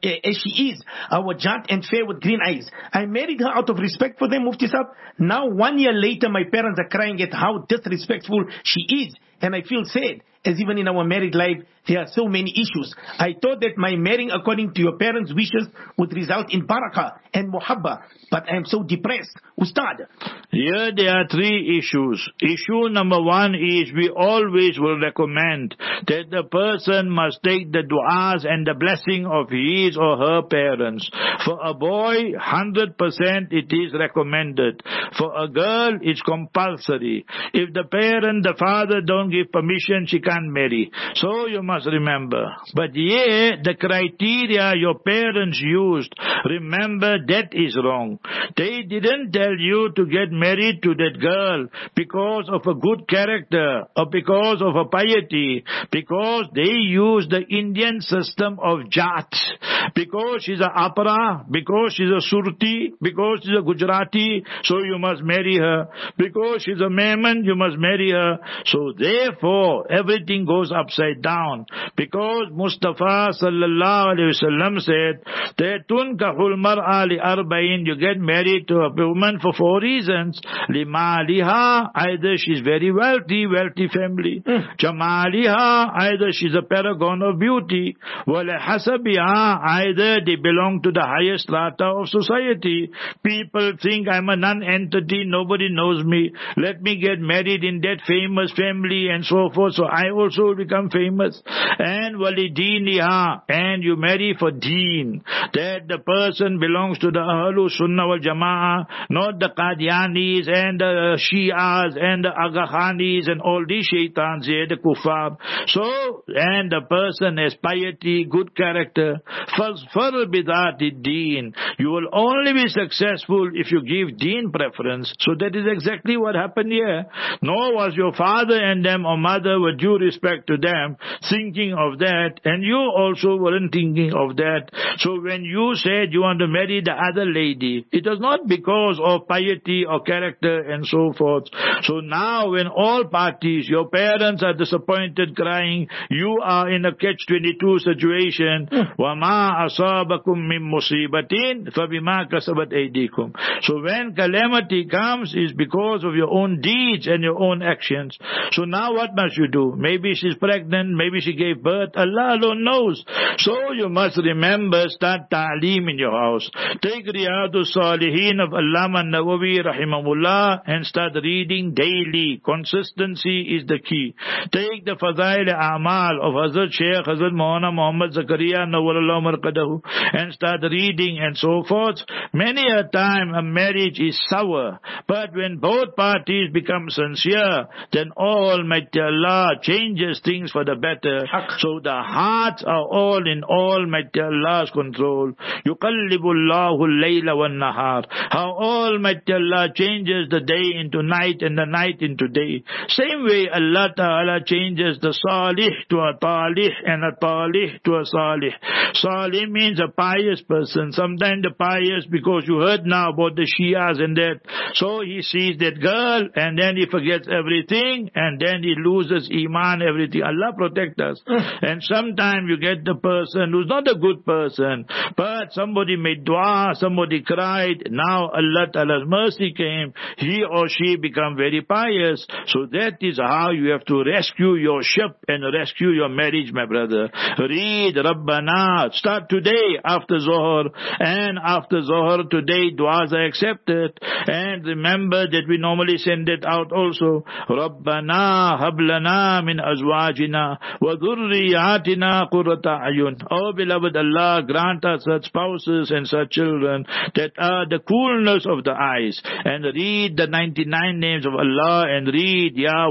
she is our jat and fair with green eyes. I married her out of respect for them, Mufti Sahib. Now 1 year later, my parents are crying at how disrespectful she is, and I feel sad, as even in our married life, there are so many issues. I thought that my marrying according to your parents' wishes would result in barakah and muhabba, but I am so depressed, Ustad. Here there are three issues. Issue number one is we always will recommend that the person must take the du'as and the blessing of his or her parents. For a boy, 100% it is recommended. For a girl, it's compulsory. If the parent, the father don't give permission, she can't marry. So you must remember. But yeah, the criteria your parents used, remember that is wrong. They didn't tell you to get married to that girl because of a good character or because of a piety, because they use the Indian system of jat, because she's a apara, because she's a surti, because she's a Gujarati, so you must marry her, because she's a Mehman, you must marry her. So therefore everything goes upside down, because Mustafa sallallahu alaihi wasallam said that tunkahul mar'a li arba'in, you get married to a woman for 4 reasons. Limaliha, either she's very wealthy family. Jamaliha, either she's a paragon of beauty. Walahasabiha, either they belong to the highest strata of society. People think I'm a non-entity, nobody knows me. Let me get married in that famous family and so forth, so I also become famous. And walidiniha, and you marry for deen, that the person belongs to the Ahlul Sunnah wal Jama'ah, not the Qadianis and the Shias and the Aga Khanis and all these shaitans here, the kuffar. So, and the person has piety, good character. Fasfar bidati deen. You will only be successful if you give deen preference. So that is exactly what happened here. Nor was your father and them or mother were due due respect to them, thinking of that, and you also weren't thinking of that. So when you said you want to marry the other lady, it was not because of piety or character and so forth. So now when all parties, your parents are disappointed, crying, you are in a catch-22 situation. وَمَا أَصَابَكُم مِّن مُّصِيبَةٍ فَبِمَا كَسَبَتْ أَيْدِيكُم. So when calamity comes, it's because of your own deeds and your own actions. So now what must you do? Maybe she's pregnant, maybe she gave birth, Allah alone knows. So you must remember, start ta'aleem in your house. Take Riyadus Salihin of Allama Nawawi rahimahullah and start reading daily. Consistency is the key. Take the Fadail A'mal of Hazrat Shaykh Hazrat Maulana Muhammad Zakaria Nawwallahu Marqadahu and start reading and so forth. Many a time a marriage is sour, but when both parties become sincere, then Almighty Allah changes things for the better. So the hearts are all in Almighty Allah's control. Yuqallibu Allahu al-layla wan-nahar. How Almighty Allah changes the day into night and the night into day. Same way Allah Ta'ala changes the salih to a talih and a talih to a salih. Salih means a pious person. Sometimes the pious, because you heard now about the Shias and that, so he sees that girl and then he forgets everything and then he loses iman, everything. Allah protect us. And sometimes you get the person who's not a good person, but somebody made dua, somebody cried, now Allah Ta'ala's mercy came, he or she become very pious. So that is how you have to rescue your ship and rescue your marriage, my brother. Read Rabbana, start today after Zohar, and after Zohar today du'as are accepted. And remember that we normally send it out also. Rabbana hablana min azwajina wa dhurriyatina qurrata ayun. Oh beloved Allah, grant us such spouses and such children that are the coolness of the eyes. And read the 99 names of Allah and read Ya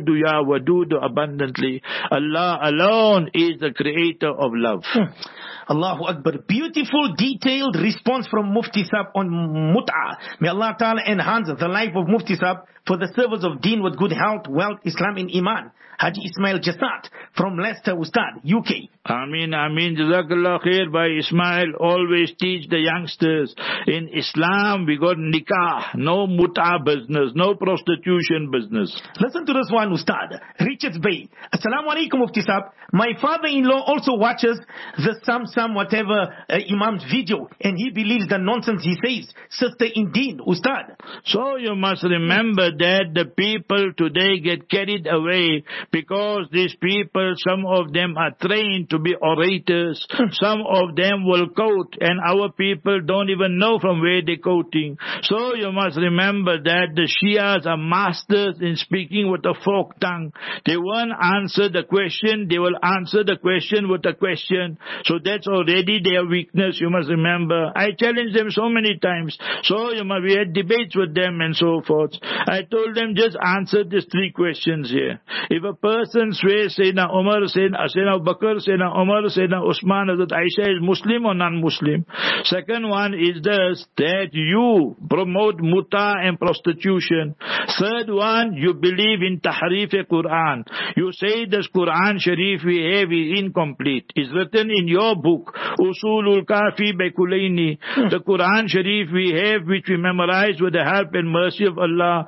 Wadudu abundantly. Allah alone is the creator of love. Allahu Akbar. Beautiful, detailed response from Mufti Sahib on Mut'ah. May Allah Ta'ala enhance the life of Mufti Sahib for the service of deen with good health, wealth, Islam and Iman. Haji Ismail Jasat from Leicester, Ustad, UK. Ameen, Ameen. Jazakallah khair by Ismail. Always teach the youngsters. In Islam, we got nikah. No mut'ah business. No prostitution business. Listen to this one, Ustad. Richards Bay. Assalamu alaikum, Mufti Sahib. My father-in-law also watches the some whatever Imam's video, and he believes the nonsense he says. Sister in deen, Ustad. So you must remember that the people today get carried away because these people, some of them are trained to be orators. Some of them will quote, and our people don't even know from where they're quoting. So you must remember that the Shias are masters in speaking with a forked tongue. They won't answer the question, they will answer the question with a question. So that's already their weakness, you must remember. I challenged them so many times. So we had debates with them and so forth. I told them, just answer these 3 questions here. If a person swears Sayyidina Umar, Sayyidina Abu Bakr, Sayyidina Umar, Sayyidina Usman, Hazrat Aisha is Muslim or non-Muslim? Second one is this, that you promote muta and prostitution. Third one, you believe in Tahrif-e-Quran. You say this Quran Sharif we have is incomplete. It's written in your book, Usulul Kafi by Kulaini. The Quran Sharif we have, which we memorize with the help and mercy of Allah,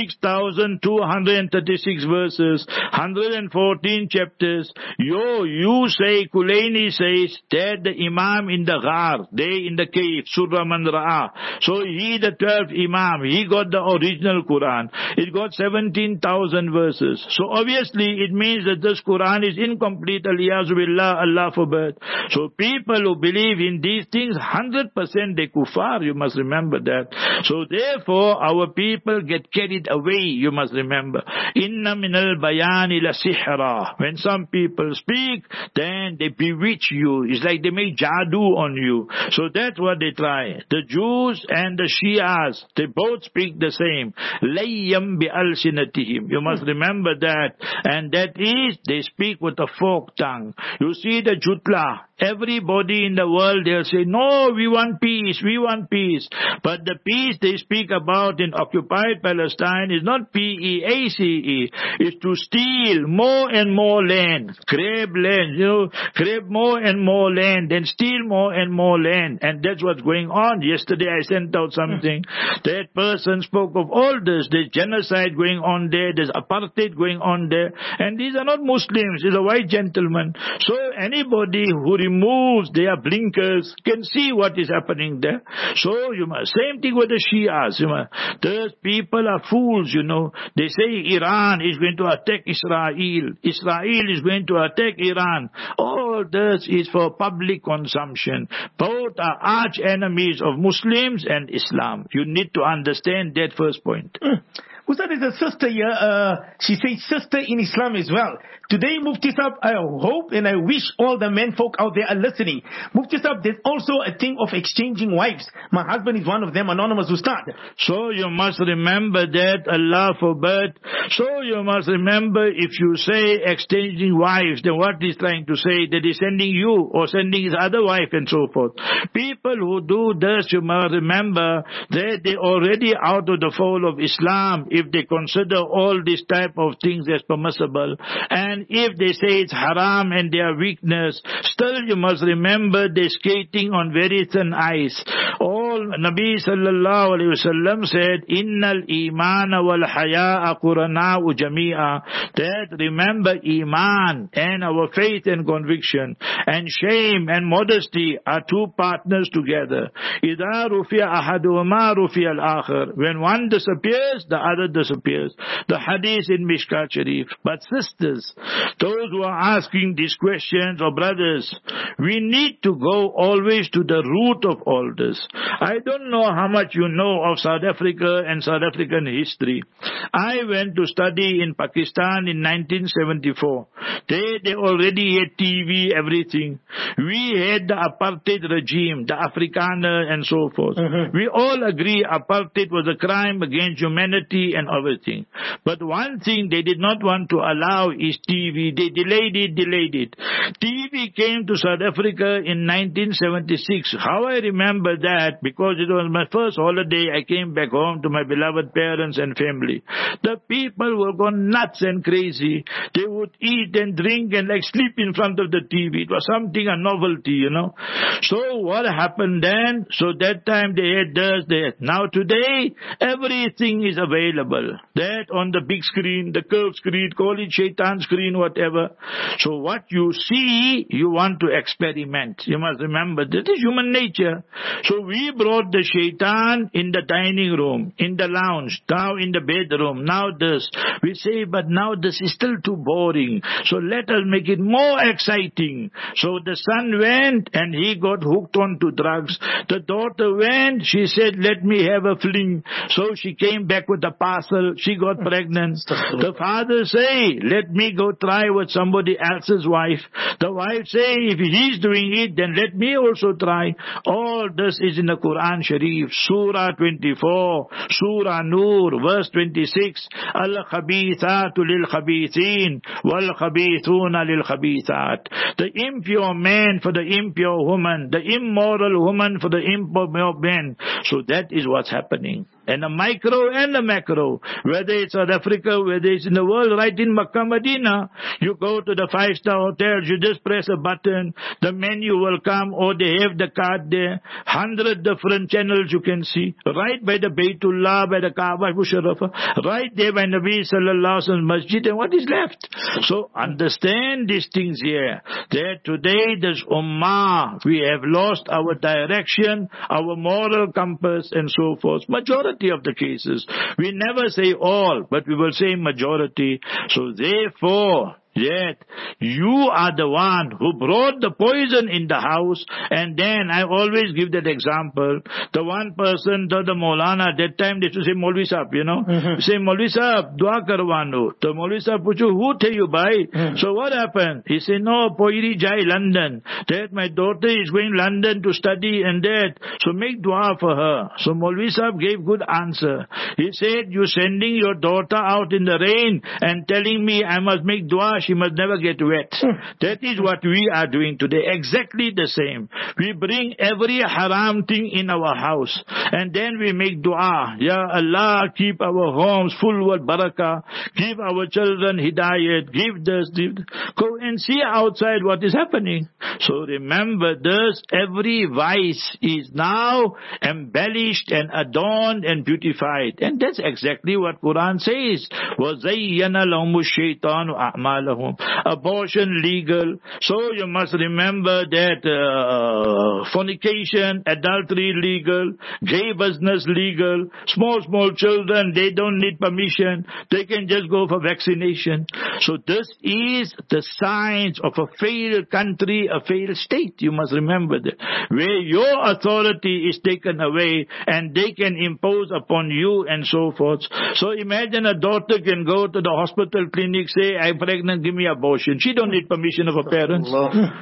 6,236 verses, 114 chapters. You say, Kulaini says, that the Imam in the Ghar, they in the cave, Surah Man Ra'a. So he, the 12th Imam, he got the original Quran. It got 17,000 verses. So obviously it means that this Quran is incomplete, aliyazu billah, Allah forbid. So people who believe in these things, 100% they kuffar, you must remember that. So therefore our people get carried away, you must remember. Inna minal bayani la sihra. When some people speak, then they bewitch you. It's like they make jadoo on you. So that's what they try. The Jews and the Shias, they both speak the same. Layyam bi alsinatihim. You must remember that. And that is, they speak with a forked tongue. You see the Jutla, Everybody in the world, they'll say, no, we want peace, we want peace. But the peace they speak about in occupied Palestine is not P-E-A-C-E. It's to steal more and more land, grab land, grab more and more land, and steal more and more land. And that's what's going on. Yesterday I sent out something. That person spoke of all this. There's genocide going on there. There's apartheid going on there. And these are not Muslims. These are white gentlemen. So anybody who removes their blinkers can see what is happening there. So same thing with the Shias. Those people are fools, They say Iran is going to attack Israel. Israel is going to attack Iran. All this is for public consumption. Both are arch enemies of Muslims and Islam. You need to understand that first point. Ustad, there's a sister here, she says sister in Islam as well. Today, Mufti Sahib, I hope and I wish all the men folk out there are listening. Mufti Sahib, there's also a thing of exchanging wives. My husband is one of them, anonymous Ustad. So you must remember that, Allah forbid. So you must remember, if you say exchanging wives, then what he's trying to say, that he's sending you or sending his other wife and so forth. People who do this, you must remember that they're already out of the fold of Islam if they consider all these type of things as permissible. And if they say it's haram and their weakness, still you must remember they're skating on very thin ice. All Nabi sallallahu alayhi wasallam said, Innal imana wal haya'a qurana'u jami'a. That remember Iman and our faith and conviction and shame and modesty are two partners together. Idha rufi'a ahaduhuma rufi'a al-akhir. When one disappears, the other disappears. The hadith in Mishkat Sharif. But sisters, those who are asking these questions, or brothers, we need to go always to the root of all this. I don't know how much you know of South Africa and South African history. I went to study in Pakistan in 1974. They already had TV, everything. We had the apartheid regime, the Afrikaner and so forth. We all agree apartheid was a crime against humanity and everything. But one thing they did not want to allow is TV. They delayed it. TV came to South Africa in 1976. How I remember that, because it was my first holiday, I came back home to my beloved parents and family. The people were gone nuts and crazy. They would eat and drink and like sleep in front of the TV. It was something, a novelty, So what happened then? So that time they had this, that. Now today, everything is available. That on the big screen, the curved screen, call it shaitan screen, whatever. So what you see, you want to experiment. You must remember, that is human nature. So we brought the shaitan in the dining room, in the lounge, now in the bedroom, now this. We say, but now this is still too boring. So let us make it more exciting. So the son went and he got hooked onto drugs. The daughter went, she said, let me have a fling. So she came back with a parcel. She got pregnant. The father say, let me go try with somebody else's wife. The wife say, if he's doing it, then let me also try. All this is in the Quran Sharif, Surah 24, Surah Nur, verse 26. Al-khabithatu lil-khabithin, wal-khabithuna lil-khabithat. The impure man for the impure woman, the immoral woman for the immoral man. So that is what's happening. And the micro and the macro, whether it's South Africa, whether it's in the world, right in Makkah, Medina, you go to the 5-star hotels, you just press a button, the menu will come, or they have the card there, 100 different channels you can see, right by the Baytullah, by the Kaaba Musharrafah, right there by Nabi Sallallahu Alaihi Wasallam Masjid, and what is left? So understand these things here, that today this ummah, we have lost our direction, our moral compass, and so forth. Majority of the cases. We never say all, but we will say majority. So therefore, yet you are the one who brought the poison in the house. And then I always give that example. The one person, the Maulana, that time they used to say Maulvi Sahib, Say Maulvi Sahib, dua karwano. The Maulvi Sahib puchu, who tell you by? So what happened? He said, no, Poiri Jai London. That my daughter is going London to study and that. So make dua for her. So Maulvi Sahib gave good answer. He said, you sending your daughter out in the rain and telling me I must make dua. she must never get wet. That is what we are doing today. Exactly the same. We bring every haram thing in our house. And then we make dua. Ya Allah, keep our homes full with barakah. Give our children hidayat. Give this. Go and see outside what is happening. So remember this. Every vice is now embellished and adorned and beautified. And that's exactly what Quran says. وَزَيَّنَ لَهُمُ الشَّيْطَانُ أَعْمَالَهُم. Abortion legal. So you must remember that fornication, adultery legal, gay business legal, small children, they don't need permission. They can just go for vaccination. So this is the signs of a failed country, a failed state. You must remember that. Where your authority is taken away and they can impose upon you and so forth. So imagine a daughter can go to the hospital clinic, say, I'm pregnant, give me abortion. She don't need permission of her parents.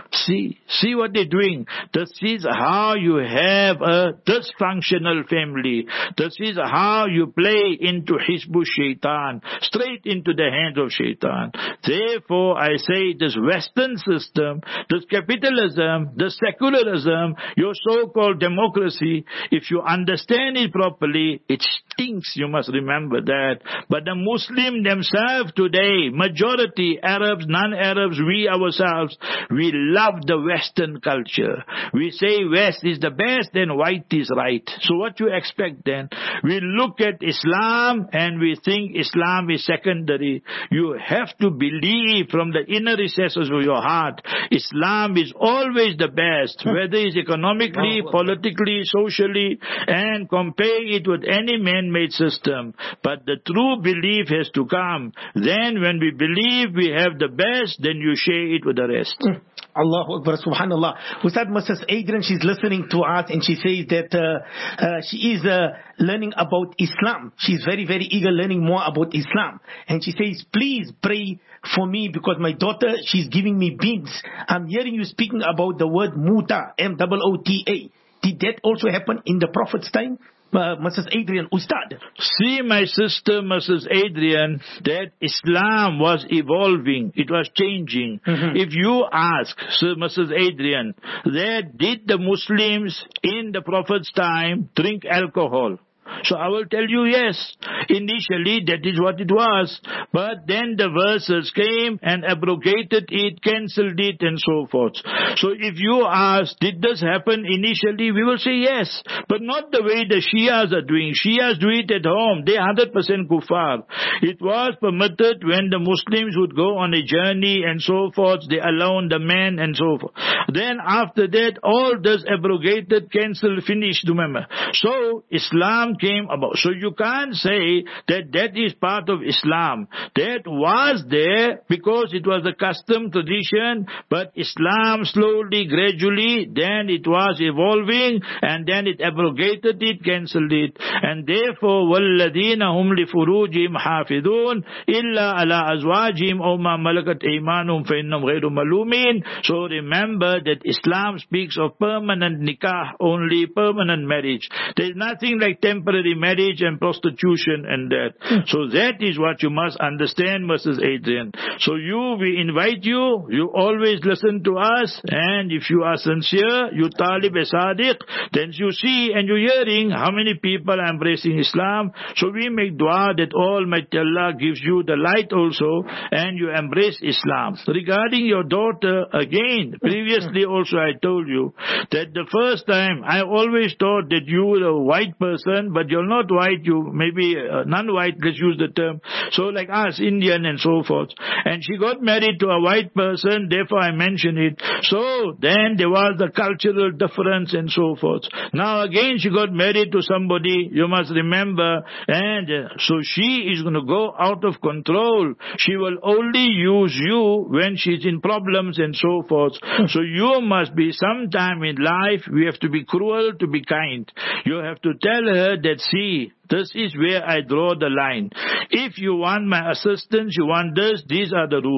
See what they're doing. This is how you have a dysfunctional family. This is how you play into Hizbu Shaitan, straight into the hands of Shaitan. Therefore, I say this Western system, this capitalism, this secularism, your so-called democracy, if you understand it properly, it stinks, you must remember that. But the Muslim themselves today, majority Arabs, non-Arabs, we ourselves, we love the Western culture. We say West is the best and white is right. So what you expect then? We look at Islam and we think Islam is secondary. You have to believe from the inner recesses of your heart, Islam is always the best, whether it's economically, politically, socially, and compare it with any man-made system. But the true belief has to come. Then when we believe we have the best, then you share it with the rest. Allahu Akbar, subhanallah. Ustad, Mrs. Adrian, she's listening to us and she says that she is learning about Islam. She's very, very eager learning more about Islam. And she says, please pray for me because my daughter, she's giving me beans. I'm hearing you speaking about the word muta, M-O-O-T-A. Did that also happen in the Prophet's time? Mrs. Adrian, Ustad. See, my sister, Mrs. Adrian, that Islam was evolving. It was changing. If you ask, Mrs. Adrian, that did the Muslims in the Prophet's time drink alcohol? So I will tell you yes. Initially that is what it was. But then the verses came and abrogated it, cancelled it and so forth. So if you ask, did this happen initially? We will say yes. But not the way the Shias are doing. Shias do it at home. They 100% kuffar. It was permitted when the Muslims would go on a journey and so forth. They allowed the men and so forth. Then after that, all this abrogated, cancelled, finished, remember. So Islam came about. So you can't say that that is part of Islam. That was there because it was a custom, tradition, but Islam slowly, gradually, then it was evolving and then it abrogated it, cancelled it. And therefore, وَالَّذِينَ هُمْ لِفُرُوجِهِمْ حَافِظُونَ إِلَّا عَلَىٰ أَزْوَاجِهِمْ أَوْ مَا مَلَكَتْ أَيْمَانُهُمْ فَإِنَّهُمْ غَيْرُ مَلُومِينَ. So remember that Islam speaks of permanent nikah, only permanent marriage. There is nothing like temporary marriage and prostitution and that. So that is what you must understand, Mrs. Adrian. So we invite you, you always listen to us, and if you are sincere, you talib e sadiq, then you see and you're hearing how many people are embracing Islam. So we make dua that Almighty Allah gives you the light also, and you embrace Islam. Regarding your daughter, again, previously also I told you that the first time I always thought that you were a white person, but you're not white, you maybe non-white, let's use the term. So like us, Indian and so forth. And she got married to a white person, therefore I mention it. So then there was the cultural difference and so forth. Now again she got married to somebody, you must remember, and so she is going to go out of control. She will only use you when she's in problems and so forth. So you must be, sometime in life, we have to be cruel to be kind. You have to tell her that, see, this is where I draw the line. If you want my assistance, you want this, these are the rules.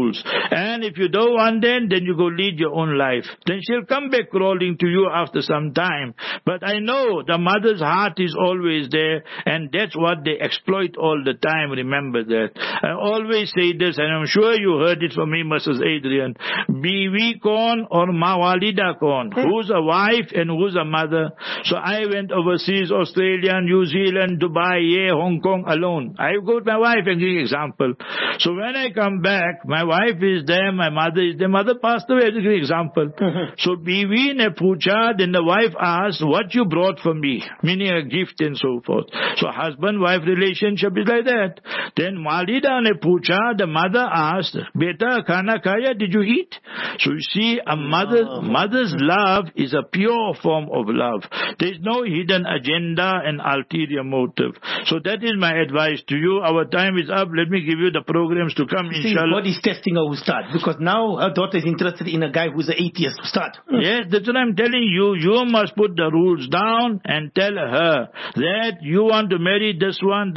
And if you don't want then you go lead your own life. Then she'll come back crawling to you after some time. But I know the mother's heart is always there, and that's what they exploit all the time. Remember that. I always say this, and I'm sure you heard it from me, Mrs. Adrian. Biwi kon or mawalida kon. Who's a wife and who's a mother? So I went overseas, Australia, New Zealand, Dubai, Hong Kong alone. I go with my wife and give an example. So when I come back, my wife is there, my mother is there. Mother passed away, I give an example. So biwi ne pucha, then the wife asked, what you brought for me? Meaning a gift and so forth. So husband-wife relationship is like that. Then Malida ne pucha, the mother asked, Beta, khana kaya, did you eat? So you see, a mother's love is a pure form of love. There is no hidden agenda and ulterior motive. So that is my advice to you. Our time is up. Let me give you the programs to come, inshallah. God is testing our Ustad, because now her daughter is interested in a guy who's an atheist Ustad. Yes, that's what I'm telling you. You must put the rules down and tell her that you want to marry this one,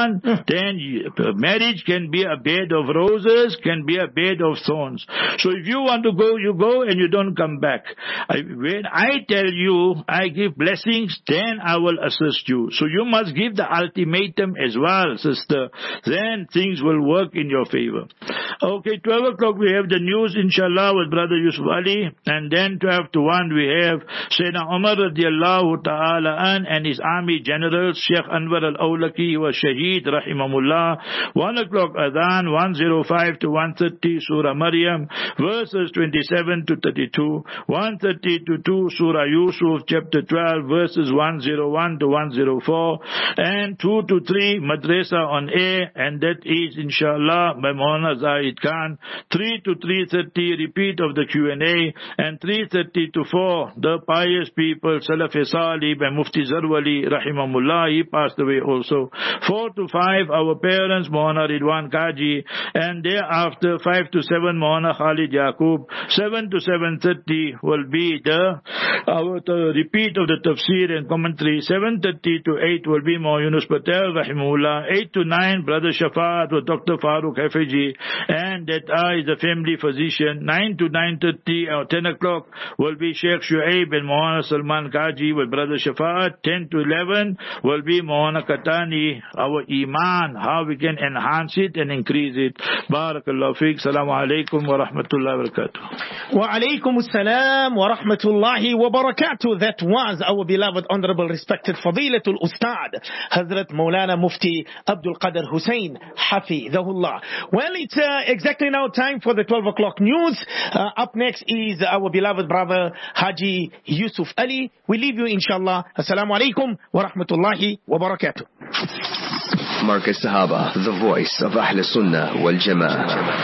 then marriage can be a bed of roses, can be a bed of thorns. So if you want to go, you go and you don't come back. When I tell you, I give blessings, then I will assist you. So you must give the ultimatum as well, sister. Then things will work in your favor. Okay, 12 o'clock we have the news, inshallah, with Brother Yusuf Ali. And then 12 to 1 we have Sayyidina Umar radiallahu ta'ala and his army generals, Sheikh Anwar al-Awlaki was Shaheed, rahimahullah. 1 o'clock Adhan, 105 to 130, Surah Maryam, verses 27 to 32. 130 to 2, Surah Yusuf, chapter 12, verses 101 to 104. And 2 to 3, Madrasa on air, and that is, inshallah, by Maulana Zahid Khan. 3 to 3:30, repeat of the Q&A. And 3:30 to 4, the pious people, Salaf-e Salih, by Mufti Zarwali, rahimahullah, he passed away also. 4 to 5, our parents, Maulana Ridwan Kaji, and thereafter 5 to 7, Maulana Khalid Yaqub. 7 to 7:30 will be the repeat of the tafsir and commentary. 7:30 to 8 will be Maulana Yunus Patel, rahimahullah. 8 to 9, Brother Shafaat with Dr. Farooq Hafiji, and that is the family physician. 9 to 9:30 or 10 o'clock will be Sheikh Shuaib and Maulana Salman Kaji with Brother Shafaat. 10 to 11 will be Maulana Katani, our Iman, how we can enhance it and increase it. Barakallahu feek. Assalamu alaikum wa rahmatullahi wa barakatuh. Wa alaikum assalam wa rahmatullahi wa barakatuh. That was our beloved, honorable, respected Fadilatul Ustad, Hazrat Maulana Mufti Abdul Qadir Hussain, Hafidhahullah. Well, it's exactly now time for the 12 o'clock news. Up next is our beloved brother Haji Yusuf Ali. We leave you, inshallah. Assalamu alaikum wa rahmatullahi wa barakatuh. Marcus Sahaba, the voice of Ahl Sunnah wal Jama'ah.